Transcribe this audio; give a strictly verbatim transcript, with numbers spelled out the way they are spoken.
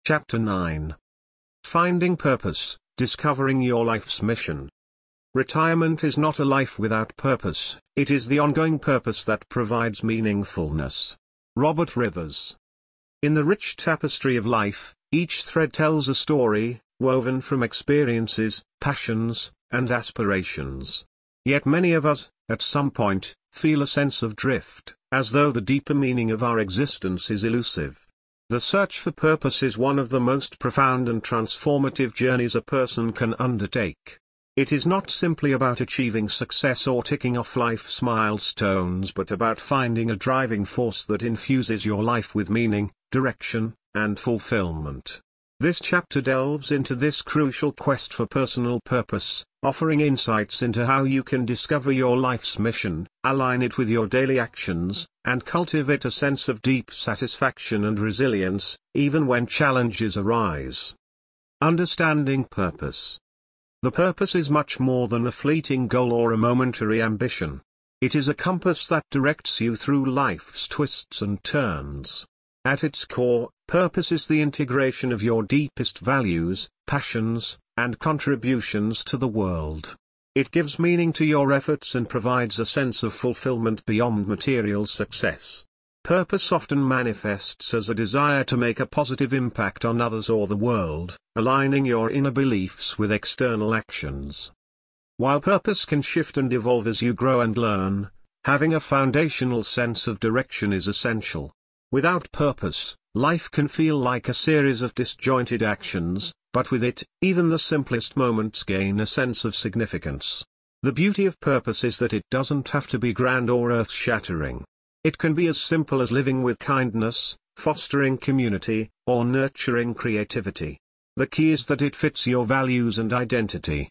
Chapter nine. Finding Purpose, Discovering Your Life's Mission. Retirement is not a life without purpose, it is the ongoing purpose that provides meaningfulness. Robert Rivers. In the rich tapestry of life, each thread tells a story, woven from experiences, passions, and aspirations. Yet many of us, at some point, feel a sense of drift, as though the deeper meaning of our existence is elusive. The search for purpose is one of the most profound and transformative journeys a person can undertake. It is not simply about achieving success or ticking off life's milestones, but about finding a driving force that infuses your life with meaning, direction, and fulfillment. This chapter delves into this crucial quest for personal purpose, offering insights into how you can discover your life's mission, align it with your daily actions, and cultivate a sense of deep satisfaction and resilience, even when challenges arise. Understanding purpose. The purpose is much more than a fleeting goal or a momentary ambition. It is a compass that directs you through life's twists and turns. At its core, purpose is the integration of your deepest values, passions, and contributions to the world. It gives meaning to your efforts and provides a sense of fulfillment beyond material success. Purpose often manifests as a desire to make a positive impact on others or the world, aligning your inner beliefs with external actions. While purpose can shift and evolve as you grow and learn, having a foundational sense of direction is essential. Without purpose, life can feel like a series of disjointed actions, but with it, even the simplest moments gain a sense of significance. The beauty of purpose is that it doesn't have to be grand or earth-shattering. It can be as simple as living with kindness, fostering community, or nurturing creativity. The key is that it fits your values and identity.